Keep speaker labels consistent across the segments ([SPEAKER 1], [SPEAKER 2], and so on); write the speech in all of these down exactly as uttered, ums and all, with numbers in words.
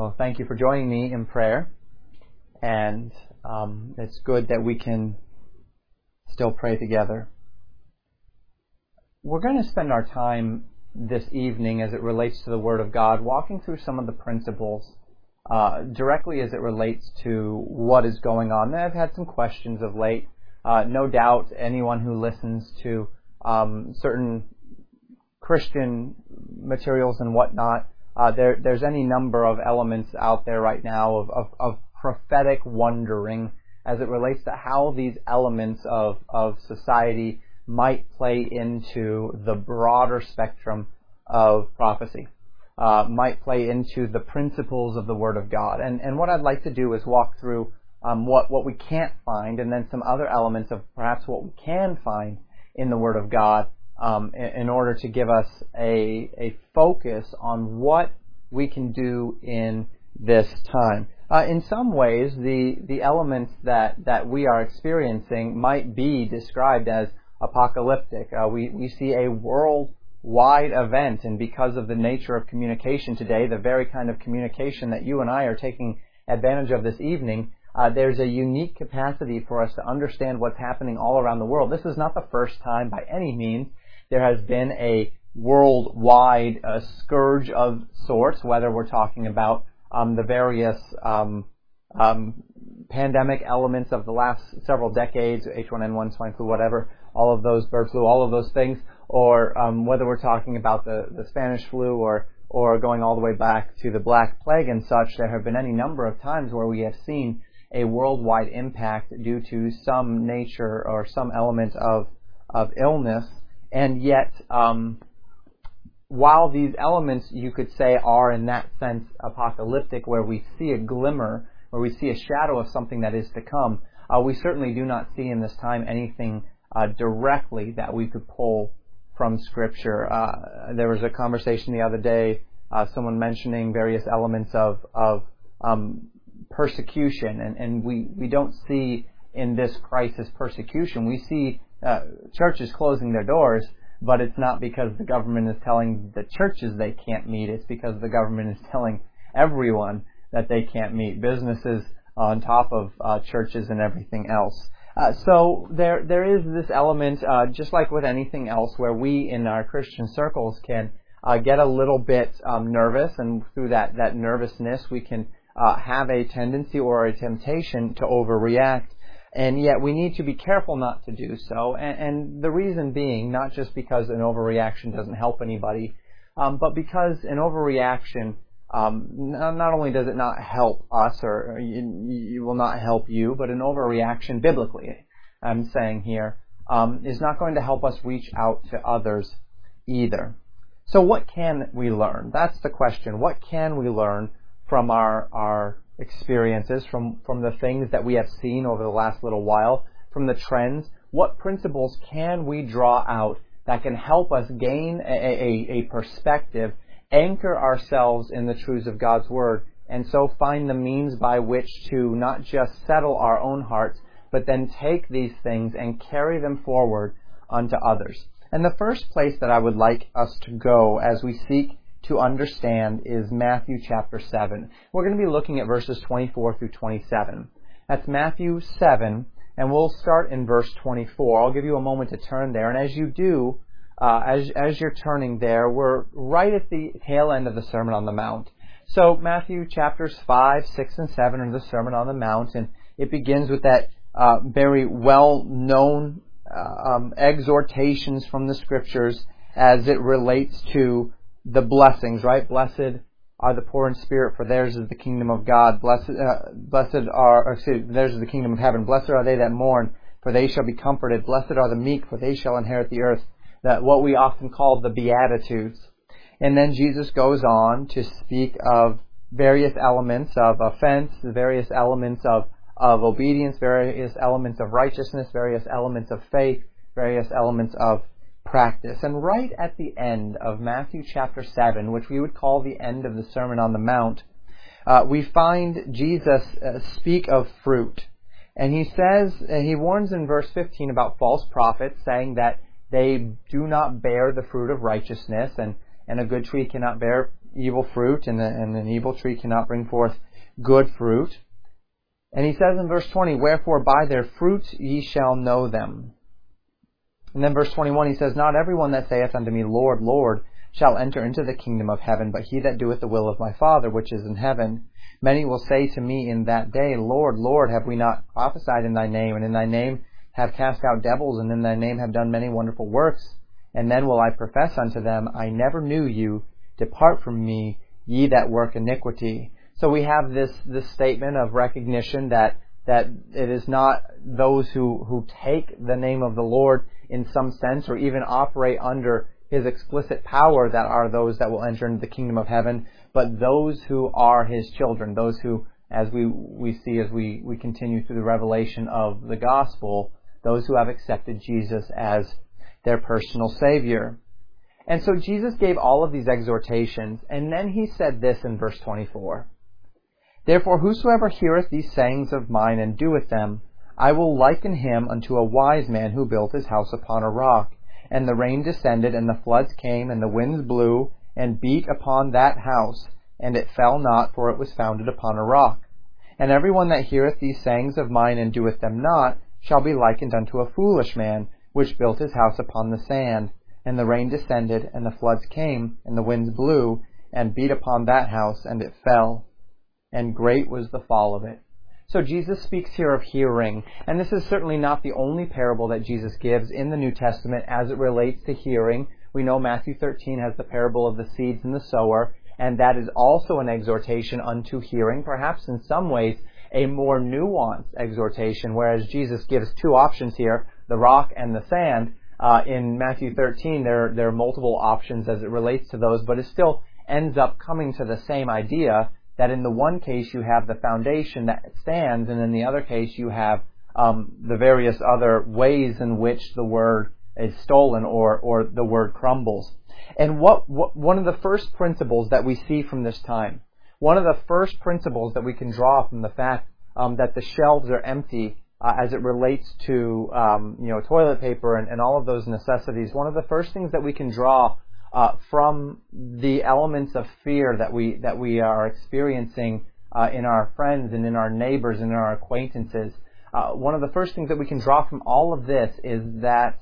[SPEAKER 1] Well, thank you for joining me in prayer, and um, it's good that we can still pray together. We're going to spend our time this evening as it relates to the Word of God, walking through some of the principles uh, directly as it relates to what is going on. I've had some questions of late. Uh, no doubt anyone who listens to um, certain Christian materials and whatnot, Uh, there, there's any number of elements out there right now of, of, of prophetic wondering as it relates to how these elements of, of society might play into the broader spectrum of prophecy, uh, might play into the principles of the Word of God. And, and what I'd like to do is walk through um, what, what we can't find, and then some other elements of perhaps what we can find in the Word of God, Um, in, in order to give us a, a focus on what we can do in this time. Uh, in some ways, the, the elements that, that we are experiencing might be described as apocalyptic. Uh, we, we see a worldwide event, and because of the nature of communication today, the very kind of communication that you and I are taking advantage of this evening, Uh, there's a unique capacity for us to understand what's happening all around the world. This is not the first time by any means there has been a worldwide uh, scourge of sorts, whether we're talking about um, the various um, um, pandemic elements of the last several decades, H one N one, swine flu, whatever, all of those, bird flu, all of those things, or um, whether we're talking about the, the Spanish flu or or going all the way back to the Black Plague and such. There have been any number of times where we have seen a worldwide impact due to some nature or some element of of illness. And yet, um, while these elements, you could say, are in that sense apocalyptic, where we see a glimmer, where we see a shadow of something that is to come, uh, we certainly do not see in this time anything uh, directly that we could pull from Scripture. Uh, there was a conversation the other day, uh, someone mentioning various elements of, of um, persecution, and, and we, we don't see in this crisis persecution. We see uh, churches closing their doors, but it's not because the government is telling the churches they can't meet. It's because the government is telling everyone that they can't meet. Businesses on top of uh, churches and everything else. Uh, so there there is this element, uh, just like with anything else, where we in our Christian circles can uh, get a little bit um, nervous, and through that, that nervousness we can uh, have a tendency or a temptation to overreact. And yet we need to be careful not to do so. And, and the reason being, not just because an overreaction doesn't help anybody, um, but because an overreaction, um, not, not only does it not help us, or, or you, you will not help you, but an overreaction biblically, I'm saying here, um, is not going to help us reach out to others either. So what can we learn? That's the question. What can we learn from our, our experiences, from, from the things that we have seen over the last little while, from the trends? What principles can we draw out that can help us gain a, a, a perspective, anchor ourselves in the truths of God's Word, and so find the means by which to not just settle our own hearts, but then take these things and carry them forward unto others? And the first place that I would like us to go as we seek to understand is Matthew chapter seven. We're going to be looking at verses twenty-four through twenty-seven. That's Matthew seven, and we'll start in verse twenty-four. I'll give you a moment to turn there, and as you do, uh, as, as you're turning there, we're right at the tail end of the Sermon on the Mount. So Matthew chapters five, six, and seven are the Sermon on the Mount, and it begins with that uh, very well-known uh, um, exhortations from the Scriptures as it relates to the blessings, right? Blessed are the poor in spirit, for theirs is the kingdom of God. Blessed, uh, blessed are, or excuse me, theirs is the kingdom of heaven. Blessed are they that mourn, for they shall be comforted. Blessed are the meek, for they shall inherit the earth. That what we often call the Beatitudes. And then Jesus goes on to speak of various elements of offense, various elements of, of obedience, various elements of righteousness, various elements of faith, various elements of practice. And right at the end of Matthew chapter seven, which we would call the end of the Sermon on the Mount, uh, we find Jesus uh, speak of fruit. And he says, uh, he warns in verse fifteen about false prophets, saying that they do not bear the fruit of righteousness, and, and a good tree cannot bear evil fruit, and, the, and an evil tree cannot bring forth good fruit. And he says in verse twenty, "Wherefore by their fruits ye shall know them." And then verse twenty-one, he says, "Not everyone that saith unto me, Lord, Lord, shall enter into the kingdom of heaven, but he that doeth the will of my Father which is in heaven. Many will say to me in that day, Lord, Lord, have we not prophesied in thy name, and in thy name have cast out devils, and in thy name have done many wonderful works? And then will I profess unto them, I never knew you. Depart from me, ye that work iniquity." So we have this, this statement of recognition that, that it is not those who, who take the name of the Lord in some sense, or even operate under His explicit power, that are those that will enter into the kingdom of heaven, but those who are His children, those who, as we, we see as we, we continue through the revelation of the gospel, those who have accepted Jesus as their personal Savior. And so Jesus gave all of these exhortations, and then He said this in verse twenty-four, "Therefore whosoever heareth these sayings of mine and doeth them, I will liken him unto a wise man who built his house upon a rock. And the rain descended, and the floods came, and the winds blew, and beat upon that house, and it fell not, for it was founded upon a rock. And every one that heareth these sayings of mine and doeth them not, shall be likened unto a foolish man, which built his house upon the sand. And the rain descended, and the floods came, and the winds blew, and beat upon that house, and it fell. And great was the fall of it." So Jesus speaks here of hearing, and this is certainly not the only parable that Jesus gives in the New Testament as it relates to hearing. We know Matthew thirteen has the parable of the seeds and the sower, and that is also an exhortation unto hearing, perhaps in some ways a more nuanced exhortation, whereas Jesus gives two options here, the rock and the sand. Uh, in Matthew thirteen, there, there are multiple options as it relates to those, but it still ends up coming to the same idea, that in the one case you have the foundation that stands, and in the other case you have um, the various other ways in which the word is stolen, or, or the word crumbles. And what, what one of the first principles that we see from this time, one of the first principles that we can draw from the fact um, that the shelves are empty uh, as it relates to um, you know toilet paper and, and all of those necessities, one of the first things that we can draw Uh, from the elements of fear that we that we are experiencing uh, in our friends and in our neighbors and in our acquaintances, uh, one of the first things that we can draw from all of this is that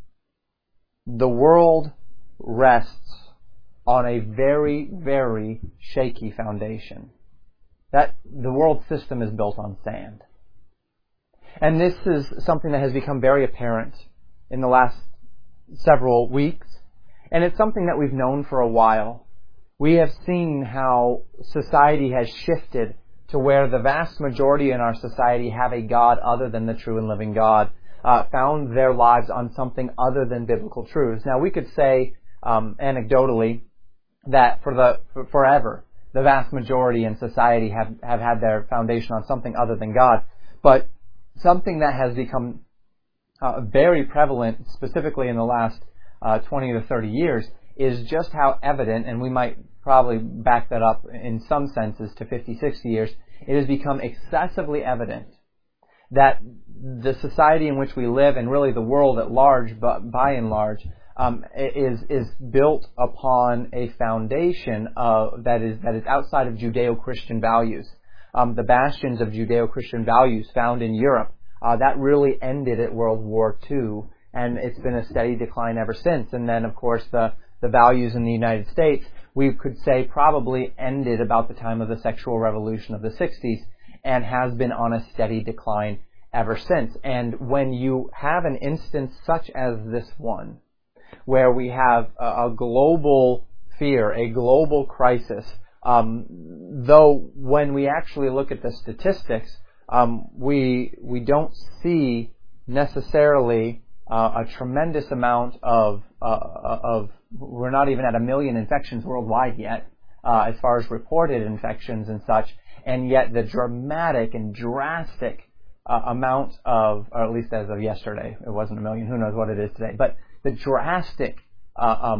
[SPEAKER 1] the world rests on a very, very shaky foundation. That the world system is built on sand. And this is something that has become very apparent in the last several weeks. And it's something that we've known for a while. We have seen how society has shifted to where the vast majority in our society have a God other than the true and living God, uh, found their lives on something other than biblical truths. Now, we could say um, anecdotally that for the for forever, the vast majority in society have, have had their foundation on something other than God. But something that has become uh, very prevalent, specifically in the last Uh, twenty to thirty years, is just how evident, and we might probably back that up in some senses to fifty, sixty years, it has become excessively evident that the society in which we live, and really the world at large, but by and large, um, is is built upon a foundation uh, that is that is outside of Judeo-Christian values. Um, the bastions of Judeo-Christian values found in Europe, uh, that really ended at World War Two. And it's been a steady decline ever since. And then, of course, the, the values in the United States, we could say probably ended about the time of the sexual revolution of the sixties, and has been on a steady decline ever since. And when you have an instance such as this one, where we have a, a global fear, a global crisis, um, though when we actually look at the statistics, um, we we don't see necessarily Uh, a tremendous amount of, uh, of, we're not even at a million infections worldwide yet, uh, as far as reported infections and such, and yet the dramatic and drastic uh, amount of, or at least as of yesterday, it wasn't a million, who knows what it is today, but the drastic uh, um,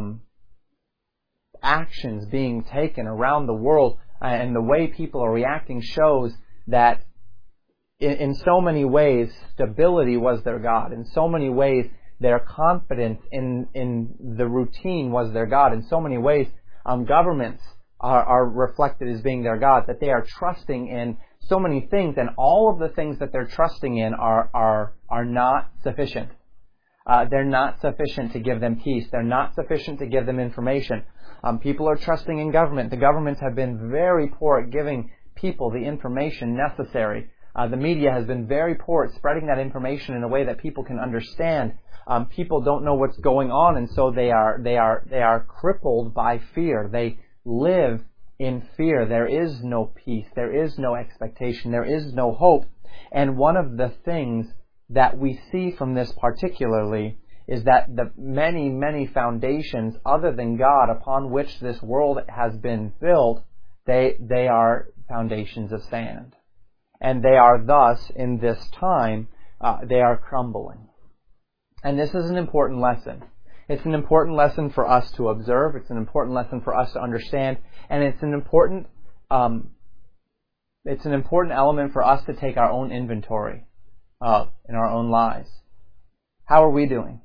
[SPEAKER 1] actions being taken around the world uh, and the way people are reacting shows that In, in so many ways, stability was their God. In so many ways, their confidence in, in the routine was their God. In so many ways, um, governments are, are reflected as being their God, that they are trusting in so many things, and all of the things that they're trusting in are are are not sufficient. Uh, they're not sufficient to give them peace. They're not sufficient to give them information. Um, people are trusting in government. The governments have been very poor at giving people the information necessary. Uh, the media has been very poor at spreading that information in a way that people can understand. Um, people don't know what's going on, and so they are they are they are crippled by fear. They live in fear. There is no peace. There is no expectation. There is no hope. And one of the things that we see from this particularly is that the many, many foundations other than God upon which this world has been built, they they are foundations of sand. And they are thus, in this time, uh, they are crumbling. And this is an important lesson. It's an important lesson for us to observe. It's an important lesson for us to understand. And it's an important um, it's an important element for us to take our own inventory of in our own lives. How are we doing?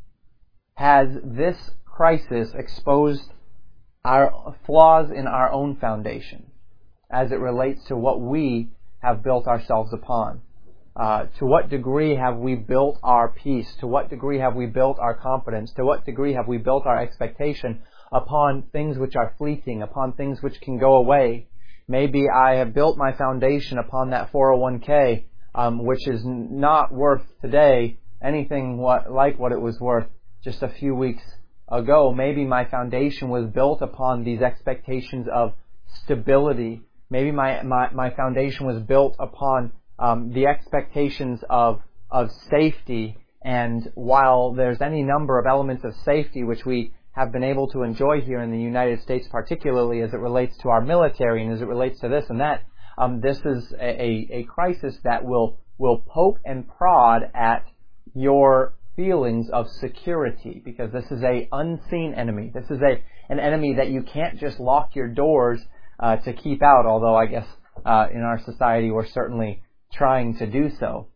[SPEAKER 1] Has this crisis exposed our flaws in our own foundation as it relates to what we have built ourselves upon? Uh, to what degree have we built our peace? To what degree have we built our confidence? To what degree have we built our expectation upon things which are fleeting, upon things which can go away? Maybe I have built my foundation upon that four oh one k, um, which is not worth today anything what, like what it was worth just a few weeks ago. Maybe my foundation was built upon these expectations of stability. Maybe my, my, my foundation was built upon um, the expectations of of safety. And while there's any number of elements of safety which we have been able to enjoy here in the United States, particularly as it relates to our military and as it relates to this and that, um, this is a, a, a crisis that will will poke and prod at your feelings of security, because this is a unseen enemy. This is a an enemy that you can't just lock your doors uh, to keep out, although I guess uh, in our society we're certainly trying to do so.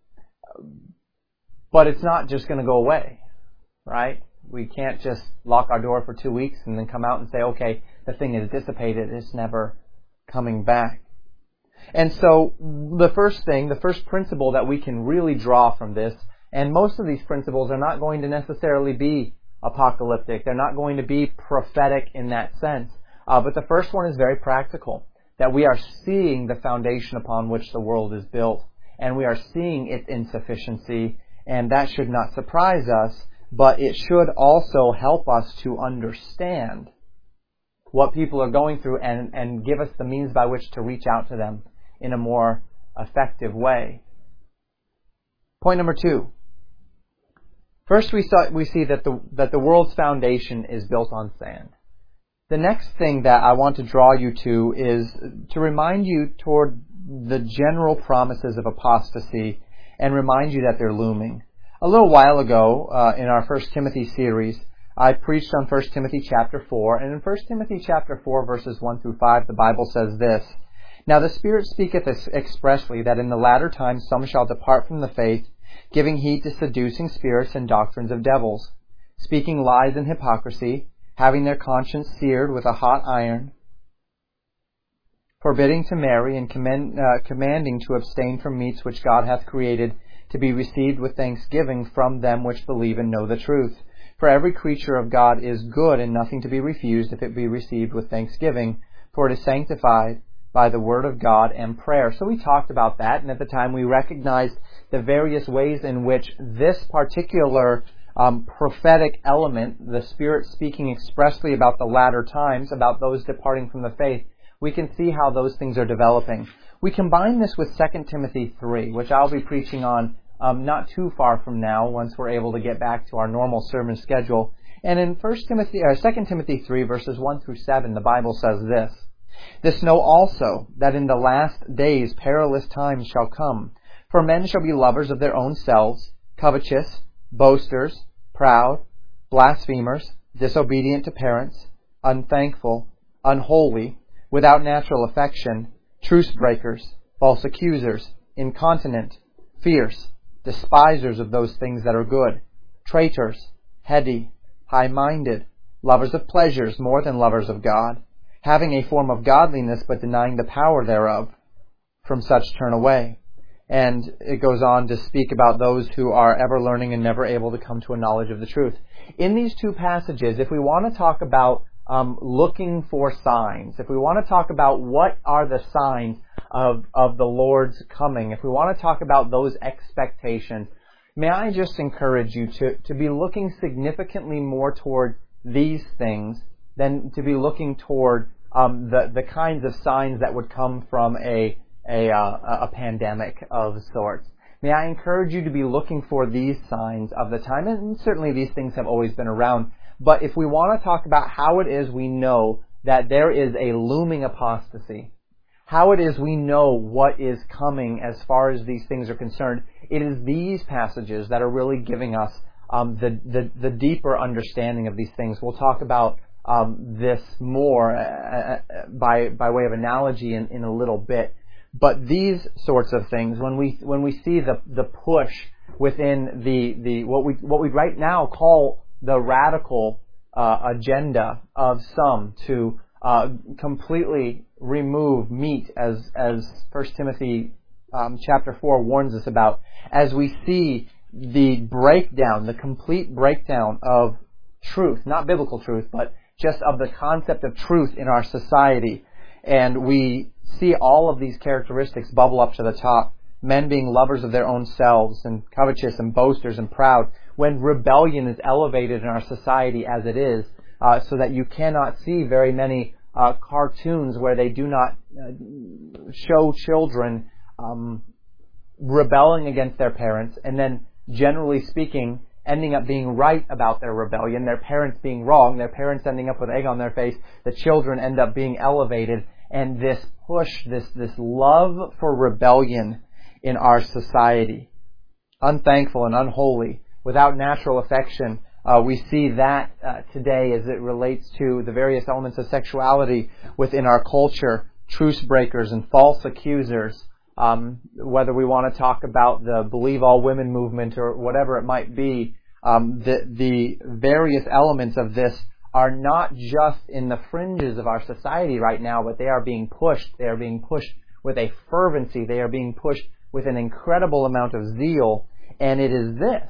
[SPEAKER 1] But it's not just going to go away, right? We can't just lock our door for two weeks and then come out and say, okay, the thing is dissipated. It's never coming back. And so the first thing, the first principle that we can really draw from this, and most of these principles are not going to necessarily be apocalyptic. They're not going to be prophetic in that sense. Uh, but the first one is very practical, that we are seeing the foundation upon which the world is built, and we are seeing its insufficiency, and that should not surprise us, but it should also help us to understand what people are going through and, and give us the means by which to reach out to them in a more effective way. Point number two. First, we saw, we see that the that the world's foundation is built on sand. The next thing that I want to draw you to is to remind you toward the general promises of apostasy and remind you that they're looming. A little while ago, uh, in our First Timothy series, I preached on First Timothy chapter four, and in First Timothy chapter four, verses one through five, the Bible says this: "Now the Spirit speaketh expressly that in the latter times some shall depart from the faith, giving heed to seducing spirits and doctrines of devils, speaking lies and hypocrisy, having their conscience seared with a hot iron, forbidding to marry, and commend, uh, commanding to abstain from meats which God hath created, to be received with thanksgiving from them which believe and know the truth. For every creature of God is good, and nothing to be refused if it be received with thanksgiving, for it is sanctified by the word of God and prayer." So we talked about that, and at the time we recognized the various ways in which this particular um, prophetic element, the Spirit speaking expressly about the latter times, about those departing from the faith, we can see how those things are developing. We combine this with Second Timothy three, which I'll be preaching on um, not too far from now, once we're able to get back to our normal sermon schedule. And in First Timothy, or Second Timothy three, verses one through seven, the Bible says this: "This know also, that in the last days perilous times shall come. For men shall be lovers of their own selves, covetous, boasters, proud, blasphemers, disobedient to parents, unthankful, unholy, without natural affection, truce breakers, false accusers, incontinent, fierce, despisers of those things that are good, traitors, heady, high-minded, lovers of pleasures more than lovers of God, having a form of godliness but denying the power thereof. From such turn away. And it goes on to speak about those who are ever learning and never able to come to a knowledge of the truth. In these two passages, if we want to talk about um, looking for signs, if we want to talk about what are the signs of, of the Lord's coming, if we want to talk about those expectations, may I just encourage you to, to be looking significantly more toward these things than to be looking toward um, the, the kinds of signs that would come from a A, uh, a pandemic of sorts. May I encourage you to be looking for these signs of the time, and certainly these things have always been around, but if we want to talk about how it is we know that there is a looming apostasy, how it is we know what is coming as far as these things are concerned, it is these passages that are really giving us um, the, the, the deeper understanding of these things. We'll talk about um, this more uh, by, by way of analogy in, in a little bit. But these sorts of things, when we when we see the the push within the, the what we what we right now call the radical uh, agenda of some to uh, completely remove meat, as as First Timothy um, chapter four warns us about, as we see the breakdown, the complete breakdown of truth, not biblical truth, but just of the concept of truth in our society, and we see all of these characteristics bubble up to the top. Men being lovers of their own selves and covetous and boasters and proud, when rebellion is elevated in our society as it is, uh, so that you cannot see very many uh, cartoons where they do not uh, show children um, rebelling against their parents, and then generally speaking ending up being right about their rebellion, their parents being wrong, their parents ending up with egg on their face, the children end up being elevated. And this push, this, this love for rebellion in our society, unthankful and unholy, without natural affection, uh, we see that uh, today as it relates to the various elements of sexuality within our culture, truce breakers and false accusers, um, whether we want to talk about the Believe All Women movement or whatever it might be, um, the, the various elements of this are not just in the fringes of our society right now, but they are being pushed. They are being pushed with a fervency. They are being pushed with an incredible amount of zeal. And it is this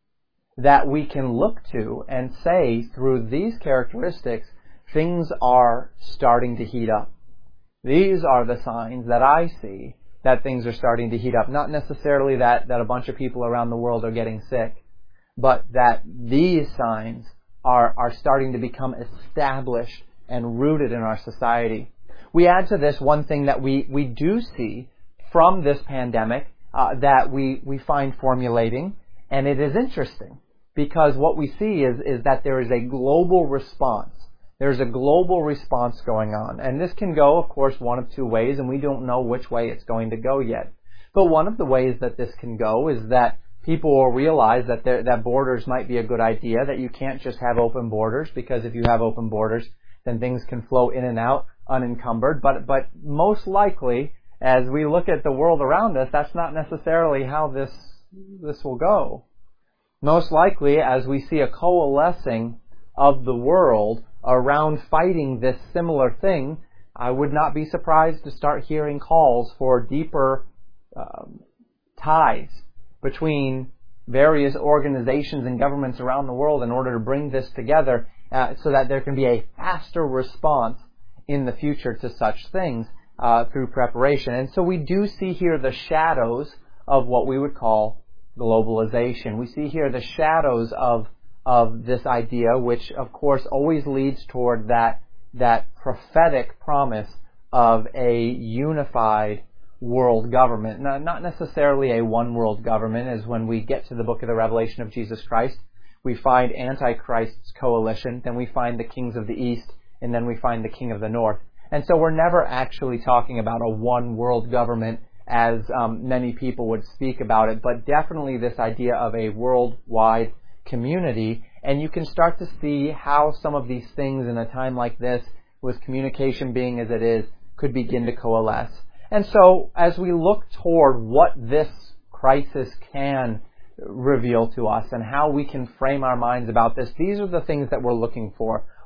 [SPEAKER 1] that we can look to and say, through these characteristics, things are starting to heat up. These are the signs that I see that things are starting to heat up. Not necessarily that, that a bunch of people around the world are getting sick, but that these signs are, are starting to become established and rooted in our society. We add to this one thing that we, we do see from this pandemic uh, that we, we find formulating, and it is interesting because what we see is, is that there is a global response. There's a global response going on, and this can go, of course, one of two ways, and we don't know which way it's going to go yet. But one of the ways that this can go is that people will realize that there, that borders might be a good idea, that you can't just have open borders, because if you have open borders, then things can flow in and out unencumbered. But but most likely, as we look at the world around us, that's not necessarily how this this will go. Most likely, as we see a coalescing of the world around fighting this similar thing, I would not be surprised to start hearing calls for deeper um, ties between various organizations and governments around the world in order to bring this together uh, so that there can be a faster response in the future to such things uh, through preparation. And so we do see here the shadows of what we would call globalization. We see here the shadows of of this idea, which of course always leads toward that that prophetic promise of a unified world government. Now, not necessarily a one world government, as when we get to the book of the Revelation of Jesus Christ, we find Antichrist's coalition, then we find the kings of the east, and then we find the king of the north. And so we're never actually talking about a one world government as um, many people would speak about it, but definitely this idea of a worldwide community. And you can start to see how some of these things in a time like this, with communication being as it is, could begin to coalesce. And so, as we look toward what this crisis can reveal to us and how we can frame our minds about this, these are the things that we're looking for.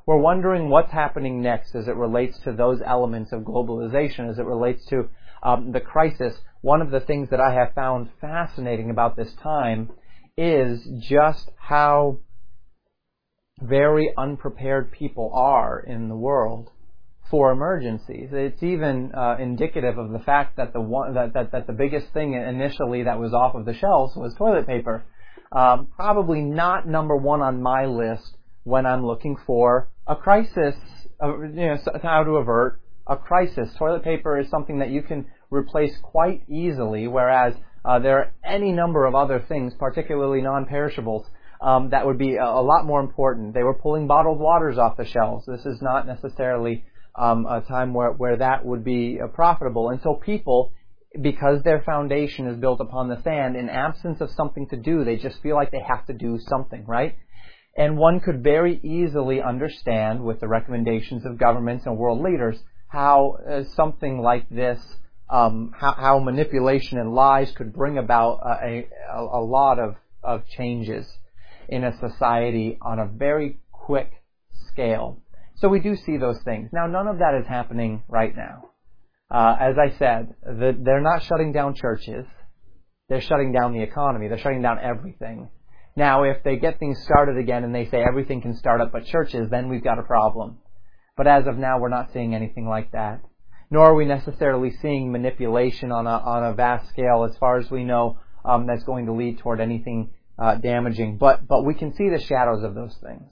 [SPEAKER 1] we're wondering what's happening next as it relates to those elements of globalization, as it relates to um, the crisis. One of the things that I have found fascinating about this time is just how very unprepared people are in the world for emergencies. It's even uh, indicative of the fact that the one that, that, that the biggest thing initially that was off of the shelves was toilet paper. Um, probably not number one on my list when I'm looking for a crisis, uh, you know, how to avert a crisis. Toilet paper is something that you can replace quite easily, whereas uh, there are any number of other things, particularly non-perishables, um, that would be a, a lot more important. They were pulling bottled waters off the shelves. This is not necessarily um, a time where, where that would be uh, profitable. And so people, because their foundation is built upon the sand, in absence of something to do, they just feel like they have to do something, right? And one could very easily understand, with the recommendations of governments and world leaders, how uh, something like this, um, how, how manipulation and lies could bring about a, a, a lot of, of changes in a society on a very quick scale. So we do see those things. Now, none of that is happening right now. Uh, as I said, the, they're not shutting down churches. They're shutting down the economy. They're shutting down everything. Now, if they get things started again and they say everything can start up but churches, then we've got a problem. But as of now, we're not seeing anything like that. Nor are we necessarily seeing manipulation on a, on a vast scale, as far as we know, um, that's going to lead toward anything uh, damaging. But, but we can see the shadows of those things.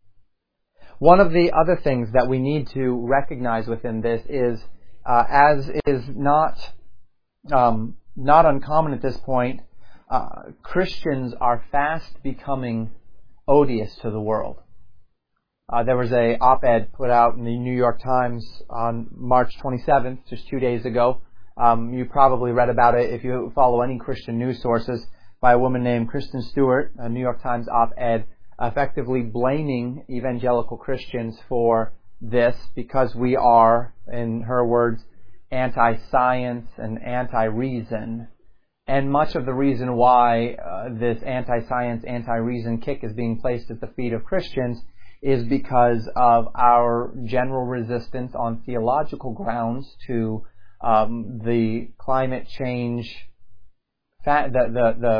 [SPEAKER 1] One of the other things that we need to recognize within this is, uh, as is not, um, not uncommon at this point, Uh, Christians are fast becoming odious to the world. Uh, there was a op-ed put out in the New York Times on March twenty-seventh, just two days ago. Um, you probably read about it if you follow any Christian news sources, by a woman named Kristen Stewart, a New York Times op-ed, effectively blaming evangelical Christians for this because we are, in her words, anti-science and anti-reason. And much of the reason why uh, this anti-science, anti-reason kick is being placed at the feet of Christians is because of our general resistance on theological grounds to um, the climate change, fa- the, the, the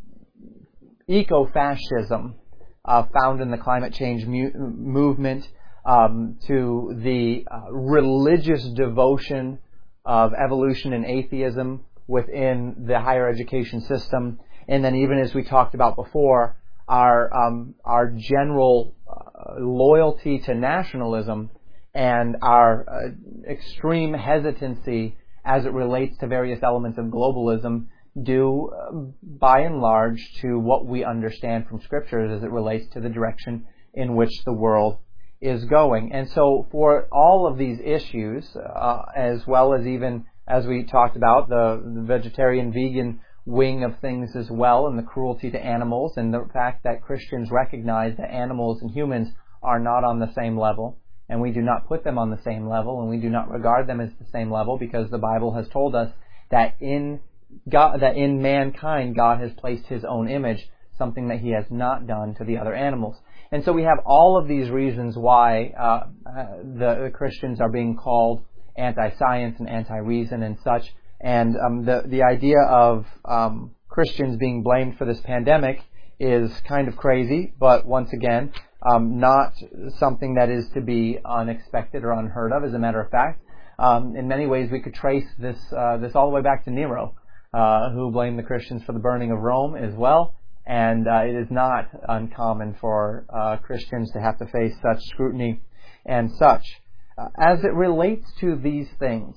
[SPEAKER 1] eco-fascism uh, found in the climate change mu- movement, um, to the uh, religious devotion of evolution and atheism within the higher education system, and then even as we talked about before, our um, our general uh, loyalty to nationalism and our uh, extreme hesitancy as it relates to various elements of globalism due, uh, by and large, to what we understand from Scriptures as it relates to the direction in which the world is going. And so for all of these issues, uh, as well as even as we talked about, the, the vegetarian, vegan wing of things as well, and the cruelty to animals, and the fact that Christians recognize that animals and humans are not on the same level, and we do not put them on the same level, and we do not regard them as the same level, because the Bible has told us that in God, that in mankind God has placed His own image, something that He has not done to the other animals. And so we have all of these reasons why uh, the, the Christians are being called anti-science and anti-reason and such. And um, the the idea of um, Christians being blamed for this pandemic is kind of crazy, but once again, um, not something that is to be unexpected or unheard of. As a matter of fact, um, in many ways, we could trace this uh, this all the way back to Nero, uh, who blamed the Christians for the burning of Rome as well. And uh, it is not uncommon for uh, Christians to have to face such scrutiny and such. Uh, as it relates to these things,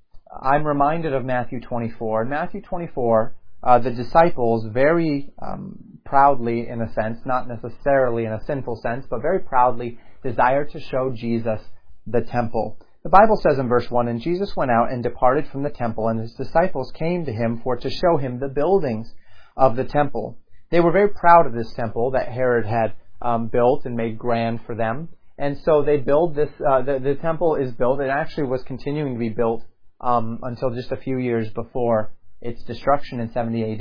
[SPEAKER 1] I'm reminded of Matthew twenty-four. In Matthew twenty-four, uh, the disciples very um, proudly, in a sense, not necessarily in a sinful sense, but very proudly desire to show Jesus the temple. The Bible says in verse one, "And Jesus went out and departed from the temple, and His disciples came to Him for to show Him the buildings of the temple." They were very proud of this temple that Herod had um, built and made grand for them. And so they build this, uh, the, the temple is built. It actually was continuing to be built um, until just a few years before its destruction in seventy A D.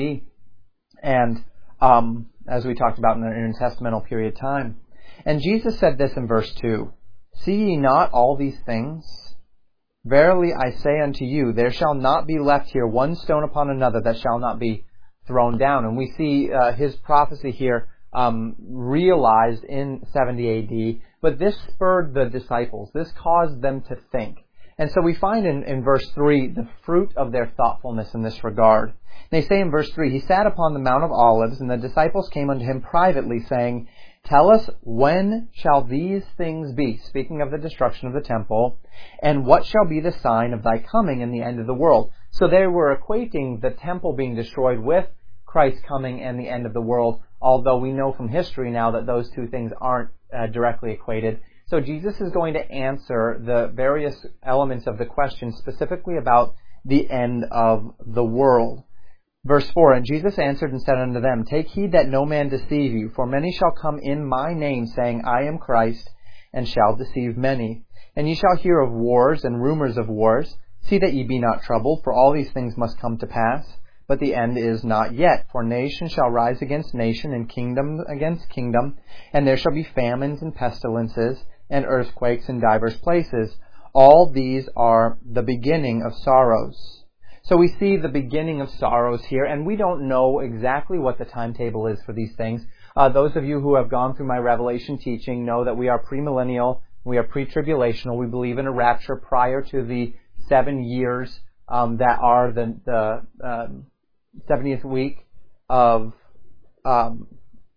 [SPEAKER 1] And um, as we talked about in the intertestamental period of time. And Jesus said this in verse two, See ye not all these things? Verily I say unto you, there shall not be left here one stone upon another that shall not be thrown down. And we see uh, his prophecy here um, realized in seventy A D, but this spurred the disciples. This caused them to think. And so we find in, in verse three the fruit of their thoughtfulness in this regard. They say in verse three, He sat upon the Mount of Olives, and the disciples came unto him privately, saying, Tell us, when shall these things be? Speaking of the destruction of the temple. And what shall be the sign of thy coming and the end of the world? So they were equating the temple being destroyed with Christ's coming and the end of the world, although we know from history now that those two things aren't uh, directly equated. So Jesus is going to answer the various elements of the question specifically about the end of the world. Verse four, And Jesus answered and said unto them, Take heed that no man deceive you, for many shall come in my name, saying, I am Christ, and shall deceive many. And ye shall hear of wars and rumors of wars. See that ye be not troubled, for all these things must come to pass. But the end is not yet. For nation shall rise against nation, and kingdom against kingdom. And there shall be famines and pestilences, and earthquakes in divers places. All these are the beginning of sorrows. So we see the beginning of sorrows here, and we don't know exactly what the timetable is for these things. Uh, those of you who have gone through my Revelation teaching know that we are premillennial, we are pre-tribulational. We believe in a rapture prior to the seven years um, that are the, the um, seventieth week of um,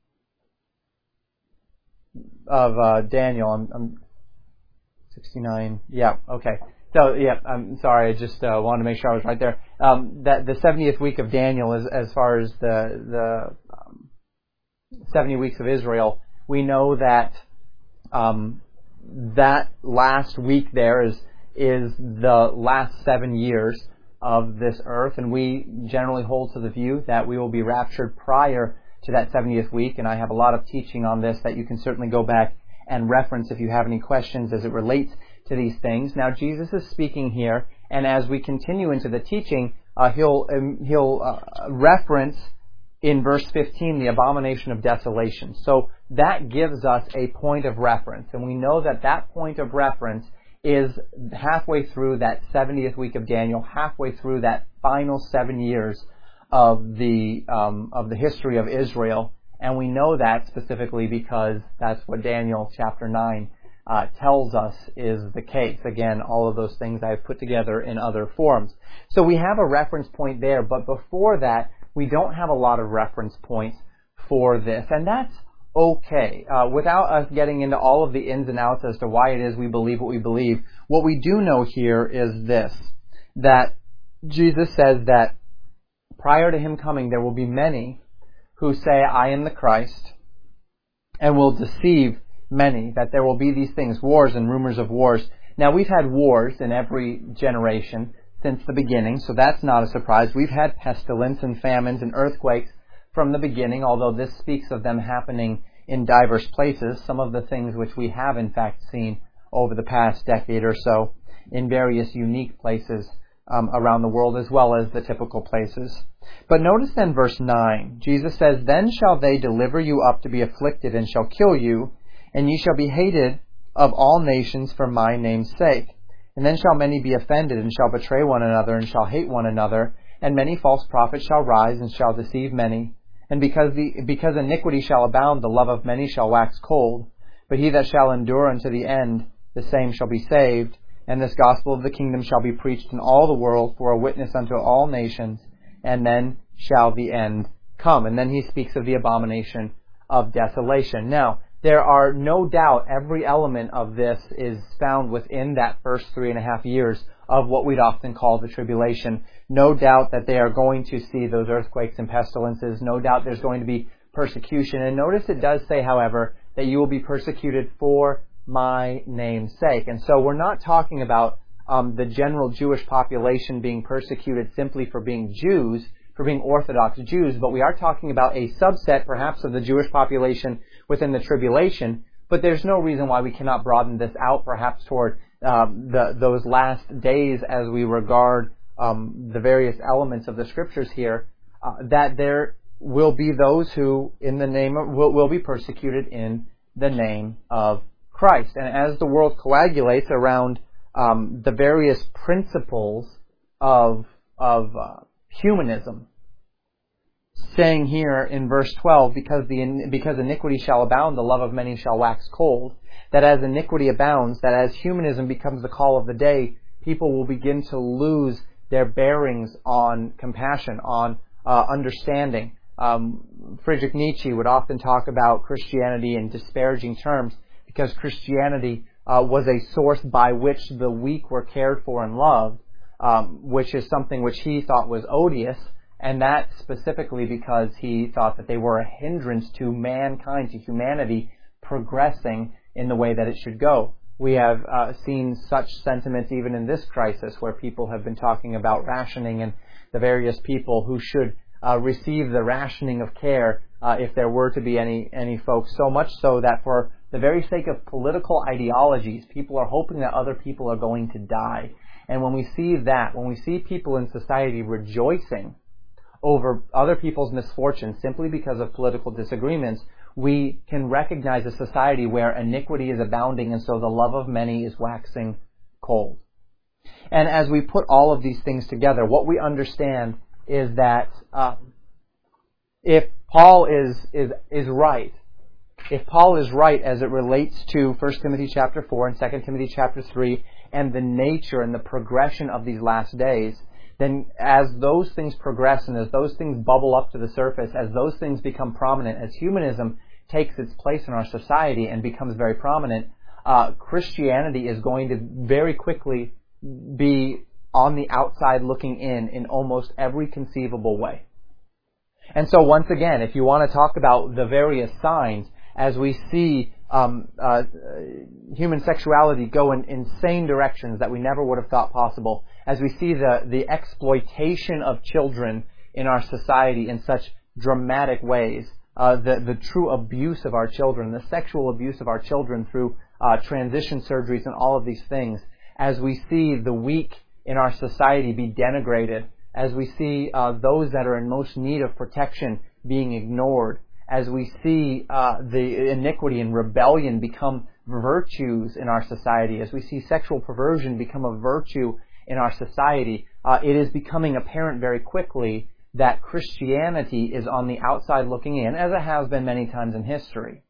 [SPEAKER 1] of uh, Daniel. I'm, I'm sixty-nine. Yeah. Okay. So, yeah, I'm sorry, I just uh, wanted to make sure I was right there. Um, that the seventieth week of Daniel is as far as the the um, seventy weeks of Israel. We know that um, that last week there is is the last seven years of this earth, and we generally hold to the view that we will be raptured prior to that seventieth week, and I have a lot of teaching on this that you can certainly go back and reference if you have any questions as it relates to these things. Now, Jesus is speaking here, and as we continue into the teaching, uh, he'll um, he'll uh, reference in verse fifteen the abomination of desolation. So that gives us a point of reference, and we know that that point of reference is halfway through that seventieth week of Daniel, halfway through that final seven years of the um, of the history of Israel, and we know that specifically because that's what Daniel chapter nine Uh, tells us is the case. Again, all of those things I've put together in other forms. So we have a reference point there, but before that, we don't have a lot of reference points for this, and that's okay. Uh, without us getting into all of the ins and outs as to why it is we believe what we believe, what we do know here is this, that Jesus says that prior to Him coming, there will be many who say, I am the Christ, and will deceive many, that there will be these things, wars and rumors of wars. Now, we've had wars in every generation since the beginning, so that's not a surprise. We've had pestilence and famines and earthquakes from the beginning, although this speaks of them happening in diverse places, some of the things which we have in fact seen over the past decade or so in various unique places um, around the world, as well as the typical places. But notice then verse nine, Jesus says, Then shall they deliver you up to be afflicted, and shall kill you, and ye shall be hated of all nations for my name's sake. And then shall many be offended, and shall betray one another, and shall hate one another. And many false prophets shall rise, and shall deceive many. And because the because iniquity shall abound, the love of many shall wax cold. But he that shall endure unto the end, the same shall be saved. And this gospel of the kingdom shall be preached in all the world for a witness unto all nations. And then shall the end come. And then he speaks of the abomination of desolation. Now, there are no doubt every element of this is found within that first three and a half years of what we'd often call the tribulation. No doubt that they are going to see those earthquakes and pestilences. No doubt there's going to be persecution. And notice it does say, however, that you will be persecuted for my name's sake. And so we're not talking about um, the general Jewish population being persecuted simply for being Jews, for being Orthodox Jews, but we are talking about a subset perhaps of the Jewish population within the tribulation, but there's no reason why we cannot broaden this out perhaps toward um, the, those last days as we regard um, the various elements of the scriptures here, uh, that there will be those who in the name of, will, will be persecuted in the name of Christ. And as the world coagulates around um, the various principles of, of uh, humanism, saying here in verse twelve, because the because iniquity shall abound, the love of many shall wax cold, that as iniquity abounds, that as humanism becomes the call of the day, people will begin to lose their bearings on compassion, on uh, understanding. Um, Friedrich Nietzsche would often talk about Christianity in disparaging terms, because Christianity uh, was a source by which the weak were cared for and loved, um, which is something which he thought was odious, and that specifically because he thought that they were a hindrance to mankind, to humanity progressing in the way that it should go. We have uh, seen such sentiments even in this crisis, where people have been talking about rationing and the various people who should uh, receive the rationing of care uh, if there were to be any any folks, so much so that for the very sake of political ideologies, people are hoping that other people are going to die. And when we see that, when we see people in society rejoicing over other people's misfortunes simply because of political disagreements, we can recognize a society where iniquity is abounding, and so the love of many is waxing cold. And as we put all of these things together, what we understand is that uh, if Paul is is is right, if Paul is right as it relates to First Timothy chapter four and Second Timothy chapter three and the nature and the progression of these last days, then as those things progress and as those things bubble up to the surface, as those things become prominent, as humanism takes its place in our society and becomes very prominent, uh, Christianity is going to very quickly be on the outside looking in in almost every conceivable way. And so once again, if you want to talk about the various signs, as we see um, uh, human sexuality go in insane directions that we never would have thought possible, as we see the, the exploitation of children in our society in such dramatic ways, uh, the, the true abuse of our children, the sexual abuse of our children through uh, transition surgeries and all of these things, as we see the weak in our society be denigrated, as we see uh, those that are in most need of protection being ignored, as we see uh, the iniquity and rebellion become virtues in our society, as we see sexual perversion become a virtue in our society, uh, it is becoming apparent very quickly that Christianity is on the outside looking in, as it has been many times in history.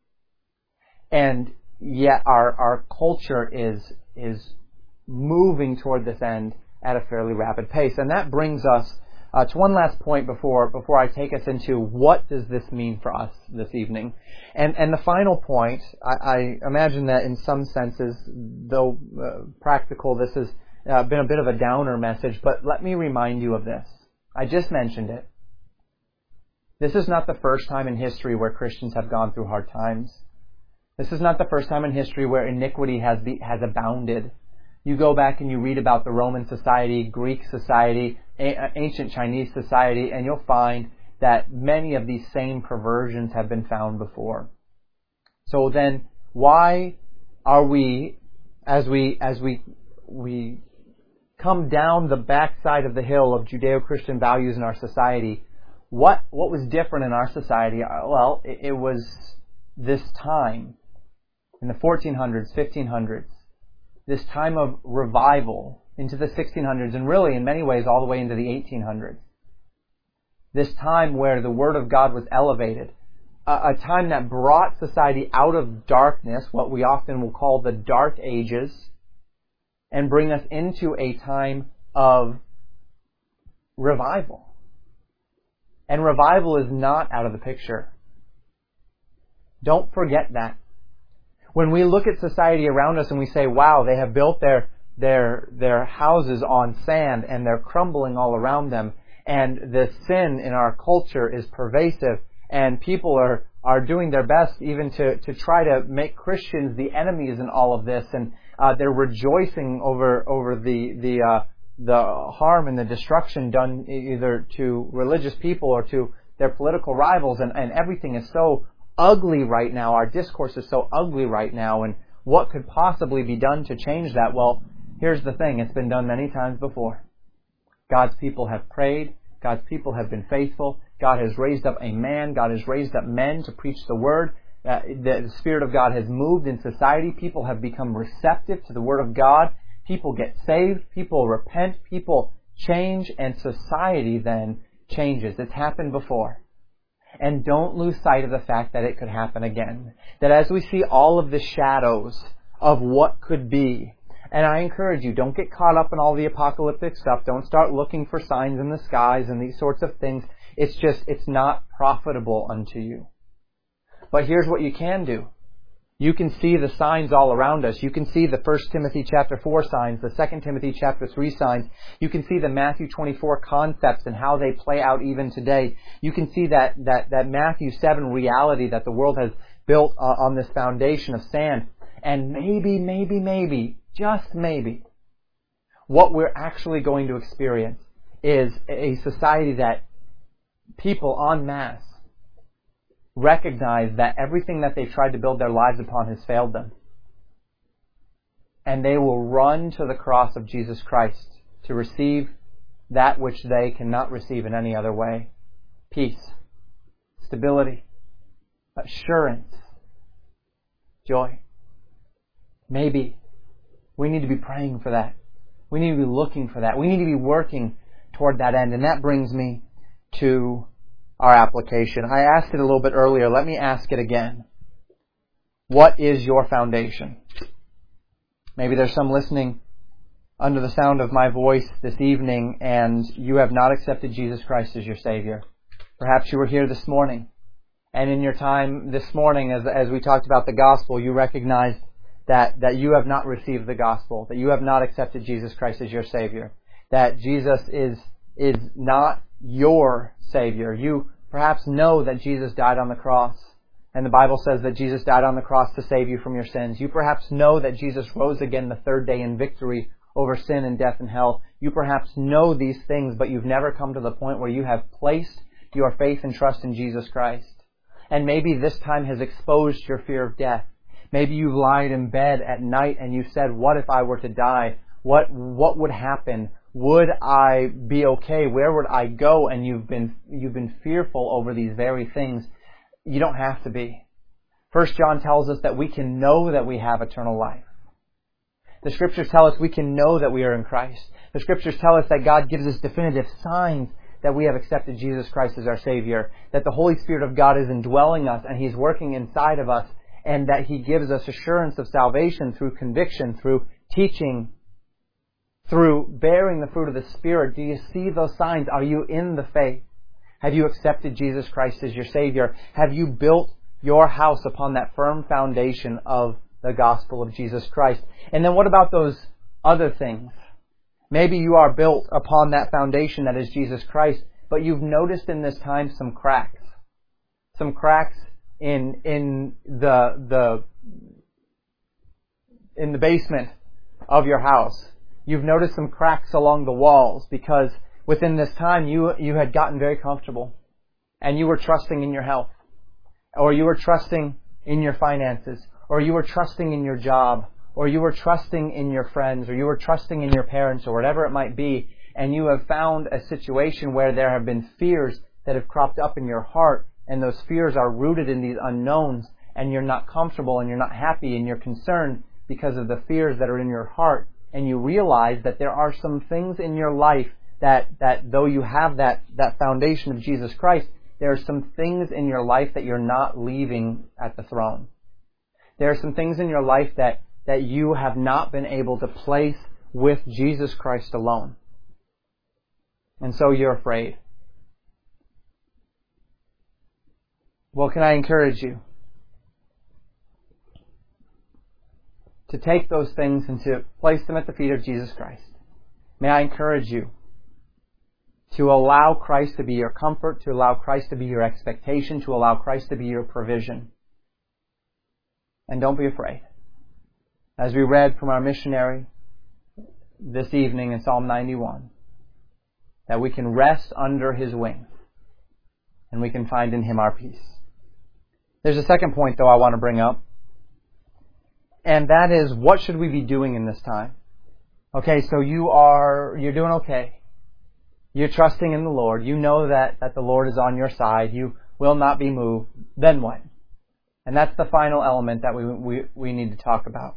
[SPEAKER 1] And yet our our culture is is moving toward this end at a fairly rapid pace. And that brings us uh, to one last point before before I take us into what does this mean for us this evening. And and the final point, I, I imagine that in some senses, though uh, practical, this has uh, been a bit of a downer message, but let me remind you of this. I just mentioned it. This is not the first time in history where Christians have gone through hard times. This is not the first time in history where iniquity has be, has abounded. You go back and you read about the Roman society, Greek society, a- ancient Chinese society, and you'll find that many of these same perversions have been found before. So then, why are we, as we as we we come down the backside of the hill of Judeo-Christian values in our society, what what was different in our society? Well, it, it was this time in the fourteen hundreds, fifteen hundreds. This time of revival into the sixteen hundreds, and really in many ways all the way into the eighteen hundreds. This time where the Word of God was elevated. A, a time that brought society out of darkness, what we often will call the Dark Ages, and bring us into a time of revival. And revival is not out of the picture. Don't forget that. When we look at society around us and we say, wow, they have built their their their houses on sand and they're crumbling all around them, and the sin in our culture is pervasive, and people are, are doing their best even to, to try to make Christians the enemies in all of this, and uh, they're rejoicing over over the the uh, the harm and the destruction done either to religious people or to their political rivals, and, and everything is so ugly right now. Our discourse is so ugly right now, and what could possibly be done to change that? Well, here's the thing. It's been done many times before. God's people have prayed. God's people have been faithful. God has raised up a man. God has raised up men to preach the word. Uh, the, the Spirit of God has moved in society. People have become receptive to the Word of God. People get saved. People repent. People change. And society then changes. It's happened before. And don't lose sight of the fact that it could happen again. That as we see all of the shadows of what could be, and I encourage you, don't get caught up in all the apocalyptic stuff. Don't start looking for signs in the skies and these sorts of things. It's just, it's not profitable unto you. But here's what you can do. You can see the signs all around us. You can see the First Timothy chapter four signs, the Second Timothy chapter three signs. You can see the Matthew twenty-four concepts and how they play out even today. You can see that, that, that Matthew seven reality that the world has built uh, on this foundation of sand. And maybe, maybe, maybe, just maybe, what we're actually going to experience is a society that people en masse recognize that everything that they've tried to build their lives upon has failed them. And they will run to the cross of Jesus Christ to receive that which they cannot receive in any other way. Peace, stability, assurance, joy. Maybe we need to be praying for that. We need to be looking for that. We need to be working toward that end. And that brings me to our application. I asked it a little bit earlier. Let me ask it again. What is your foundation? Maybe there's some listening under the sound of my voice this evening and you have not accepted Jesus Christ as your Savior. Perhaps you were here this morning, and in your time this morning, as, as we talked about the gospel, you recognized that, that you have not received the gospel, that you have not accepted Jesus Christ as your Savior, that Jesus is, is not your Savior. You perhaps know that Jesus died on the cross, and the Bible says that Jesus died on the cross to save you from your sins. You perhaps know that Jesus rose again the third day in victory over sin and death and hell. You perhaps know these things, but you've never come to the point where you have placed your faith and trust in Jesus Christ. And maybe this time has exposed your fear of death. Maybe you've lied in bed at night and you said, what if I were to die? What, what would happen? Would I be okay? Where would I go? And you've been, you've been fearful over these very things. You don't have to be. First John tells us that we can know that we have eternal life. The Scriptures tell us we can know that we are in Christ. The Scriptures tell us that God gives us definitive signs that we have accepted Jesus Christ as our Savior, that the Holy Spirit of God is indwelling us and He's working inside of us, and that He gives us assurance of salvation through conviction, through teaching, through bearing the fruit of the Spirit. Do you see those signs? Are you in the faith? Have you accepted Jesus Christ as your Savior? Have you built your house upon that firm foundation of the gospel of Jesus Christ? And then what about those other things? Maybe you are built upon that foundation that is Jesus Christ, but you've noticed in this time some cracks. Some cracks in in the the in the basement of your house. You've noticed some cracks along the walls because within this time you you had gotten very comfortable and you were trusting in your health, or you were trusting in your finances, or you were trusting in your job, or you were trusting in your friends, or you were trusting in your parents, or whatever it might be, and you have found a situation where there have been fears that have cropped up in your heart, and those fears are rooted in these unknowns, and you're not comfortable, and you're not happy, and you're concerned because of the fears that are in your heart, and you realize that there are some things in your life that, that though you have that, that foundation of Jesus Christ, there are some things in your life that you're not leaving at the throne. There are some things in your life that that you have not been able to place with Jesus Christ alone. And so you're afraid. Well, can I encourage you to take those things and to place them at the feet of Jesus Christ? May I encourage you to allow Christ to be your comfort, to allow Christ to be your expectation, to allow Christ to be your provision. And don't be afraid. As we read from our missionary this evening in Psalm ninety-one, that we can rest under His wings and we can find in Him our peace. There's a second point, though, I want to bring up, and that is, what should we be doing in this time? Okay, so you are, you're doing okay. You're trusting in the Lord. You know that, that the Lord is on your side. You will not be moved. Then what? And that's the final element that we, we, we need to talk about.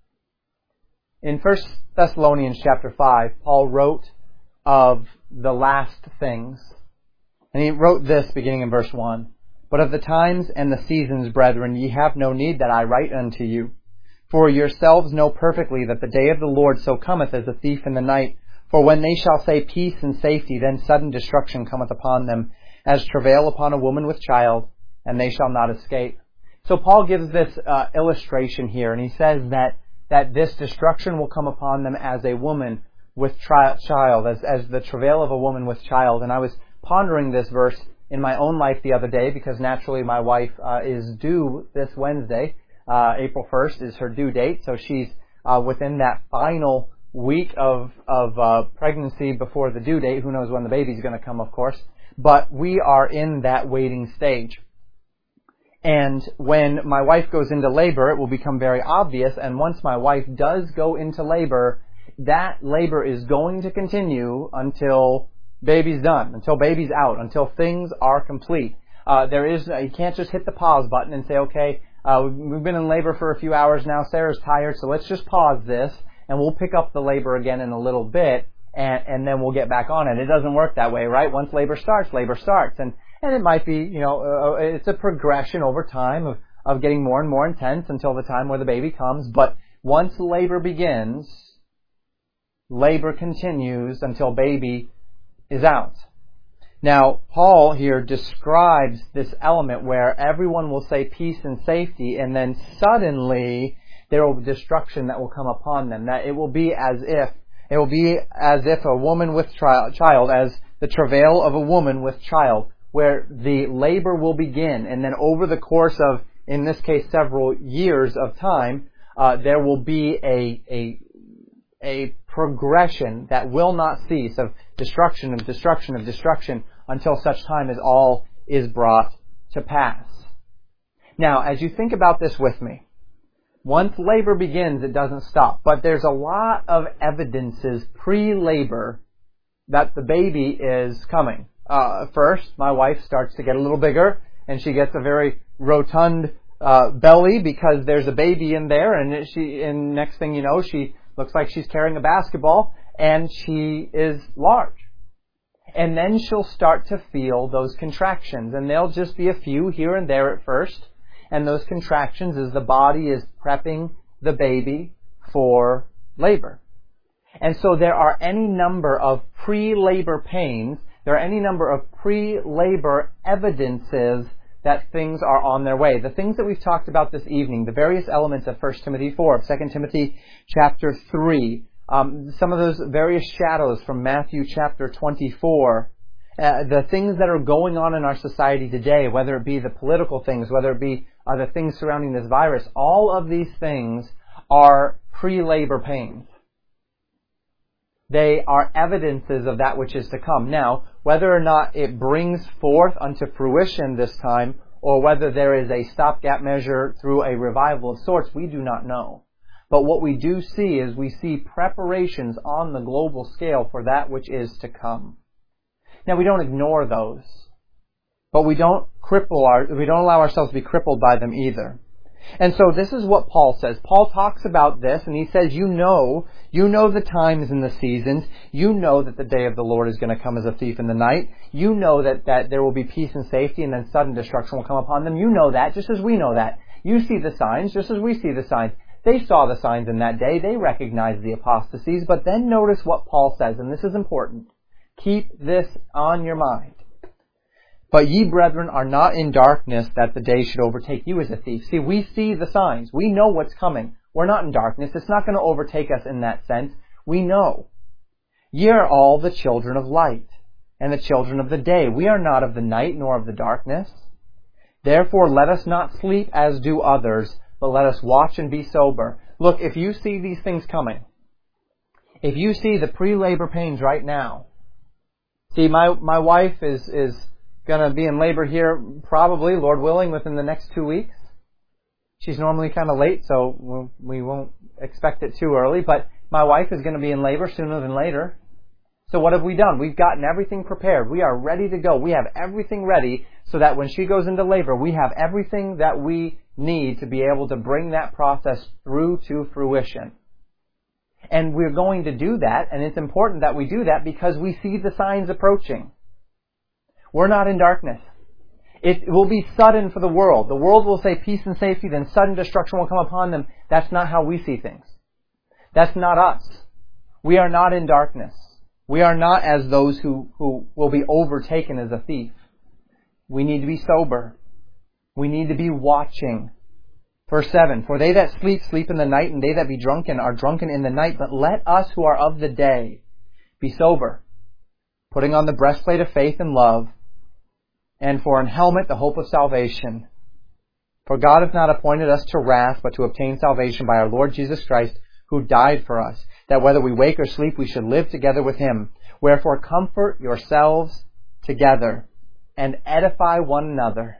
[SPEAKER 1] In First Thessalonians chapter five, Paul wrote of the last things. And he wrote this beginning in verse one. But of the times and the seasons, brethren, ye have no need that I write unto you. For yourselves know perfectly that the day of the Lord so cometh as a thief in the night. For when they shall say peace and safety, then sudden destruction cometh upon them, as travail upon a woman with child, and they shall not escape. So Paul gives this uh, illustration here, and he says that, that this destruction will come upon them as a woman with tri- child, as, as the travail of a woman with child. And I was pondering this verse in my own life the other day, because naturally my wife uh, is due this Wednesday. Uh, April first is her due date, so she's uh, within that final week of, of uh, pregnancy before the due date. Who knows when the baby's going to come, of course. But we are in that waiting stage. And when my wife goes into labor, it will become very obvious. And once my wife does go into labor, that labor is going to continue until baby's done, until baby's out, until things are complete. Uh, there is, you can't just hit the pause button and say, okay, uh, we've been in labor for a few hours now, Sarah's tired, so let's just pause this, and we'll pick up the labor again in a little bit, and, and then we'll get back on it. It doesn't work that way, right? Once labor starts, labor starts. And, and it might be, you know, uh, it's a progression over time of, of getting more and more intense until the time where the baby comes. But once labor begins, labor continues until baby is out. Now, Paul here describes this element where everyone will say peace and safety, and then suddenly there will be destruction that will come upon them. That it will be as if it will be as if a woman with tri- child, as the travail of a woman with child, where the labor will begin, and then over the course of, in this case, several years of time, uh, there will be a a a progression that will not cease of destruction of destruction of destruction until such time as all is brought to pass. Now, as you think about this with me, once labor begins, it doesn't stop. But there's a lot of evidences pre-labor that the baby is coming. Uh, first, my wife starts to get a little bigger, and she gets a very rotund uh, belly because there's a baby in there, and she, and next thing you know, she looks like she's carrying a basketball, and she is large. And then she'll start to feel those contractions, and they'll just be a few here and there at first. And those contractions is the body is prepping the baby for labor. And so there are any number of pre-labor pains, there are any number of pre-labor evidences that things are on their way. The things that we've talked about this evening, the various elements of First Timothy four, Second Timothy chapter three, um, some of those various shadows from Matthew chapter twenty-four, uh, the things that are going on in our society today, whether it be the political things, whether it be uh, the things surrounding this virus, all of these things are pre-labor pains. They are evidences of that which is to come. Now, whether or not it brings forth unto fruition this time, or whether there is a stopgap measure through a revival of sorts, we do not know. But what we do see is we see preparations on the global scale for that which is to come. Now, we don't ignore those, but we don't cripple our, we don't allow ourselves to be crippled by them either. And so this is what Paul says. Paul talks about this, and he says, you know, you know the times and the seasons. You know that the day of the Lord is going to come as a thief in the night. You know that, that there will be peace and safety, and then sudden destruction will come upon them. You know that, just as we know that. You see the signs, just as we see the signs. They saw the signs in that day. They recognized the apostasies. But then notice what Paul says, and this is important. Keep this on your mind. But ye, brethren, are not in darkness, that the day should overtake you as a thief. See, we see the signs. We know what's coming. We're not in darkness. It's not going to overtake us in that sense. We know. Ye are all the children of light, and the children of the day. We are not of the night, nor of the darkness. Therefore, let us not sleep as do others, but let us watch and be sober. Look, if you see these things coming, if you see the pre-labor pains right now, see, my, my wife is, is going to be in labor here probably, Lord willing, within the next two weeks. She's normally kind of late, so we won't expect it too early, but my wife is going to be in labor sooner than later. So what have we done? We've gotten everything prepared. We are ready to go. We have everything ready so that when she goes into labor, we have everything that we need to be able to bring that process through to fruition. And we're going to do that, and it's important that we do that because we see the signs approaching. We're not in darkness. It will be sudden for the world. The world will say peace and safety, then sudden destruction will come upon them. That's not how we see things. That's not us. We are not in darkness. We are not as those who, who will be overtaken as a thief. We need to be sober. We need to be watching. Verse seven, for they that sleep, sleep in the night, and they that be drunken are drunken in the night. But let us who are of the day be sober, putting on the breastplate of faith and love, and for an helmet the hope of salvation. For God hath not appointed us to wrath, but to obtain salvation by our Lord Jesus Christ, who died for us, that whether we wake or sleep, we should live together with Him. Wherefore comfort yourselves together, and edify one another,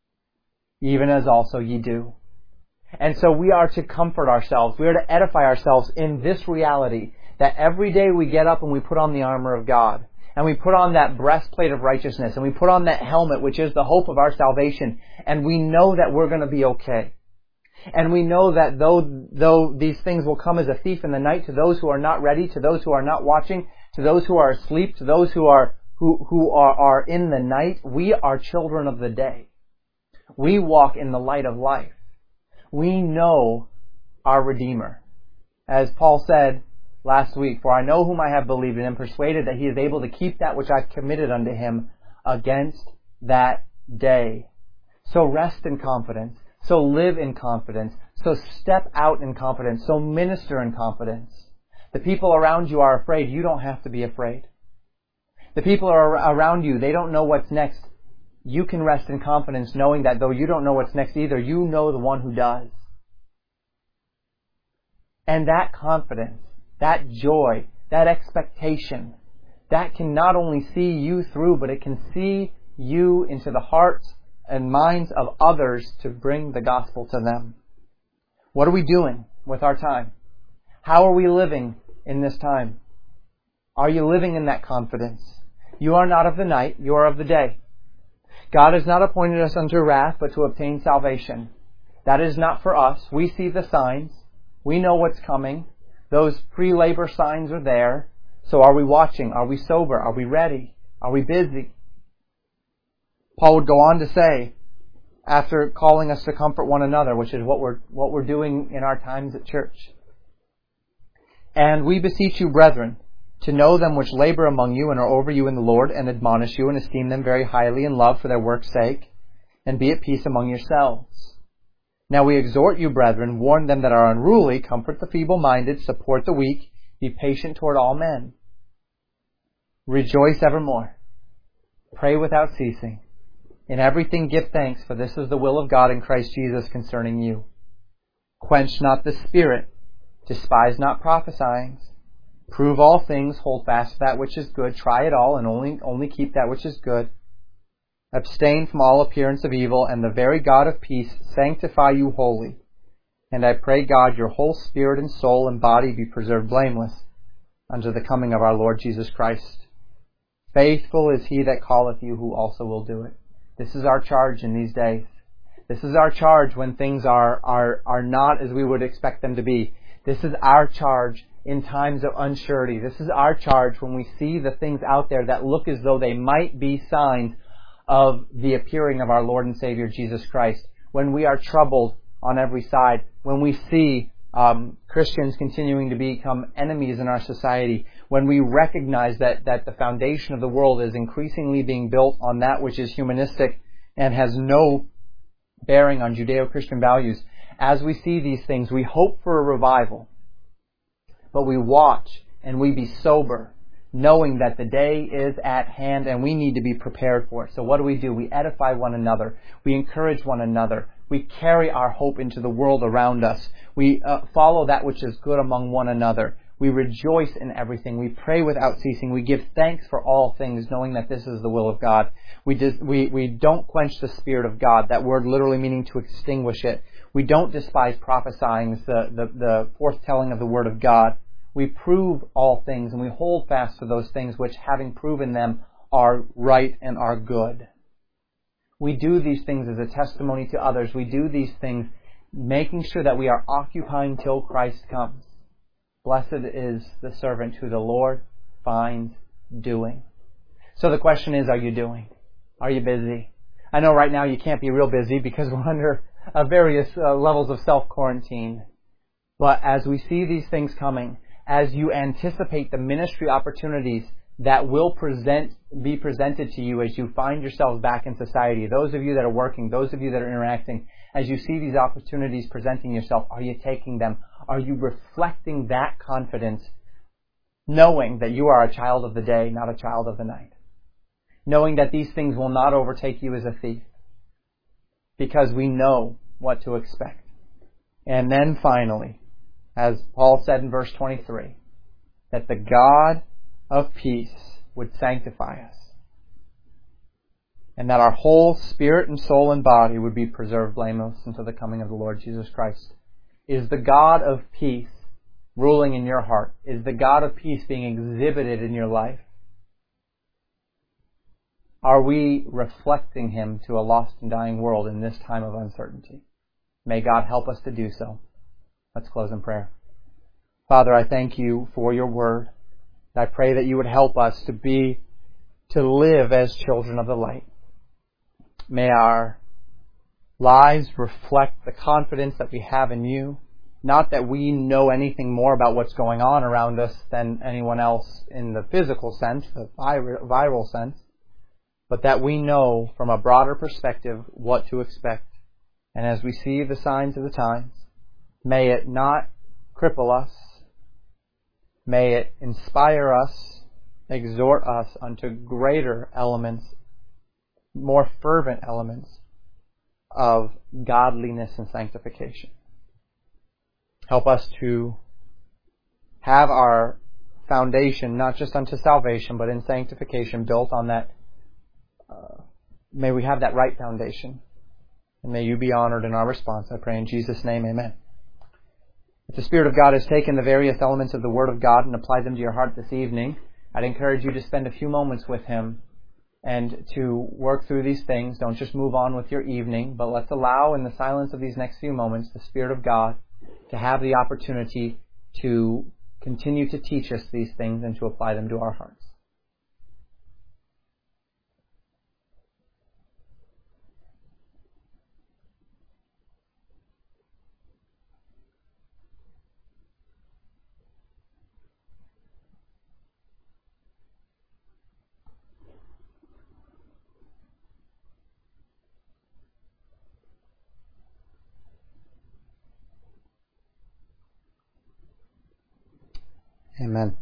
[SPEAKER 1] even as also ye do. And so we are to comfort ourselves. We are to edify ourselves in this reality, that every day we get up and we put on the armor of God, and we put on that breastplate of righteousness, and we put on that helmet, which is the hope of our salvation, and we know that we're going to be okay. And we know that though, though these things will come as a thief in the night to those who are not ready, to those who are not watching, to those who are asleep, to those who are who, who are, are in the night, we are children of the day. We walk in the light of life. We know our Redeemer. As Paul said last week, for I know whom I have believed, and am persuaded that He is able to keep that which I've committed unto Him against that day. So rest in confidence. So live in confidence. So step out in confidence. So minister in confidence. The people around you are afraid. You don't have to be afraid. The people are around you, they don't know what's next. You can rest in confidence knowing that though you don't know what's next either, you know the one who does. And that confidence, that joy, that expectation, that can not only see you through, but it can see you into the hearts and minds of others to bring the gospel to them. What are we doing with our time? How are we living in this time? Are you living in that confidence? You are not of the night, you are of the day. God has not appointed us unto wrath, but to obtain salvation. That is not for us. We see the signs. We know what's coming. Those pre-labor signs are there. So are we watching? Are we sober? Are we ready? Are we busy? Paul would go on to say, after calling us to comfort one another, which is what we're, what we're doing in our times at church. And we beseech you, brethren, to know them which labor among you and are over you in the Lord, and admonish you and esteem them very highly in love for their work's sake, and be at peace among yourselves. Now we exhort you, brethren, warn them that are unruly, comfort the feeble-minded, support the weak, be patient toward all men. Rejoice evermore. Pray without ceasing. In everything give thanks, for this is the will of God in Christ Jesus concerning you. Quench not the spirit, despise not prophesying. Prove all things, hold fast that which is good, try it all, and only, only keep that which is good. Abstain from all appearance of evil, and the very God of peace sanctify you wholly. And I pray God your whole spirit and soul and body be preserved blameless unto the coming of our Lord Jesus Christ. Faithful is He that calleth you, who also will do it. This is our charge in these days. This is our charge when things are, are, are not as we would expect them to be. This is our charge in times of unsurety. This is our charge when we see the things out there that look as though they might be signs of the appearing of our Lord and Savior Jesus Christ. When we are troubled on every side, when we see um, Christians continuing to become enemies in our society, when we recognize that, that the foundation of the world is increasingly being built on that which is humanistic and has no bearing on Judeo-Christian values, as we see these things, we hope for a revival. But we watch and we be sober, knowing that the day is at hand and we need to be prepared for it. So what do we do? We edify one another. We encourage one another. We carry our hope into the world around us. We uh, follow that which is good among one another. We rejoice in everything. We pray without ceasing. We give thanks for all things, knowing that this is the will of God. We, dis- we, we don't quench the Spirit of God, that word literally meaning to extinguish it. We don't despise prophesying, the, the, the forthtelling of the Word of God. We prove all things, and we hold fast to those things which, having proven them, are right and are good. We do these things as a testimony to others. We do these things making sure that we are occupying till Christ comes. Blessed is the servant who the Lord finds doing. So the question is, are you doing? Are you busy? I know right now you can't be real busy because we're under uh, various uh, levels of self-quarantine. But as we see these things coming, as you anticipate the ministry opportunities that will present, be presented to you as you find yourselves back in society, those of you that are working, those of you that are interacting, as you see these opportunities presenting yourself, are you taking them? Are you reflecting that confidence, knowing that you are a child of the day, not a child of the night? Knowing that these things will not overtake you as a thief, because we know what to expect. And then finally, as Paul said in verse twenty-three, that the God of peace would sanctify us, and that our whole spirit and soul and body would be preserved blameless until the coming of the Lord Jesus Christ. Is the God of peace ruling in your heart? Is the God of peace being exhibited in your life? Are we reflecting Him to a lost and dying world in this time of uncertainty? May God help us to do so. Let's close in prayer. Father, I thank You for Your word. I pray that You would help us to be, to live as children of the light. May our lives reflect the confidence that we have in You. Not that we know anything more about what's going on around us than anyone else in the physical sense, the viral sense, but that we know from a broader perspective what to expect. And as we see the signs of the times, may it not cripple us. May it inspire us, exhort us unto greater elements, more fervent elements of godliness and sanctification. Help us to have our foundation, not just unto salvation, but in sanctification, built on that. Uh, may we have that right foundation. And may You be honored in our response. I pray in Jesus' name, amen. If the Spirit of God has taken the various elements of the Word of God and applied them to your heart this evening, I'd encourage you to spend a few moments with Him and to work through these things. Don't just move on with your evening, but let's allow in the silence of these next few moments the Spirit of God to have the opportunity to continue to teach us these things and to apply them to our hearts. Amen.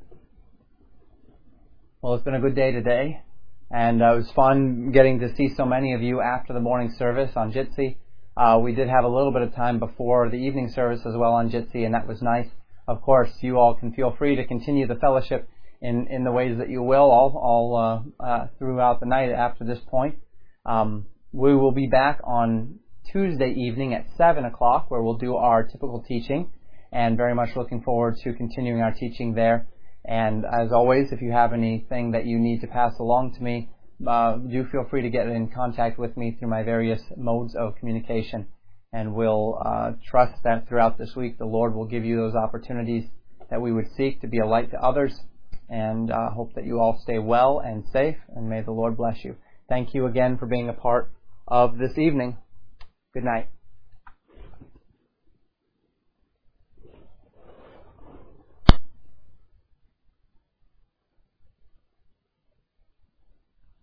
[SPEAKER 1] Well, it's been a good day today, and uh, it was fun getting to see so many of you after the morning service on Jitsi. Uh, we did have a little bit of time before the evening service as well on Jitsi, and that was nice. Of course, you all can feel free to continue the fellowship in, in the ways that you will all, all uh, uh, throughout the night after this point. Um, we will be back on Tuesday evening at seven o'clock, where we'll do our typical teaching. And very much looking forward to continuing our teaching there. And as always, if you have anything that you need to pass along to me, uh, do feel free to get in contact with me through my various modes of communication. And we'll uh, trust that throughout this week the Lord will give you those opportunities that we would seek to be a light to others. And uh, hope that you all stay well and safe, and may the Lord bless you. Thank you again for being a part of this evening. Good night.